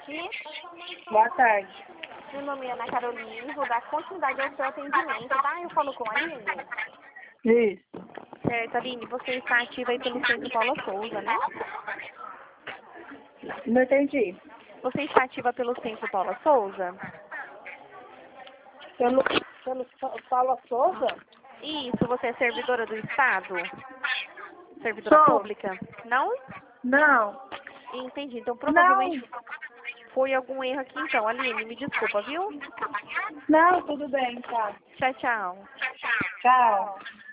tarde. Boa tarde. Meu nome é Ana Carolina, vou dar continuidade ao seu atendimento, tá? Eu falo com a Aline. Isso. Certo, Aline, você está ativa aí pelo Centro Paula Souza, né? Não entendi. Você está ativa pelo Centro Paula Souza? Pelo Paula Souza? Isso, você é servidora do Estado? Servidora Sou. pública? Não? Não. Entendi, então Não. provavelmente foi algum erro aqui então. Aline, me desculpa, viu? Não, tudo bem, tá. Tchau, tchau. Tchau.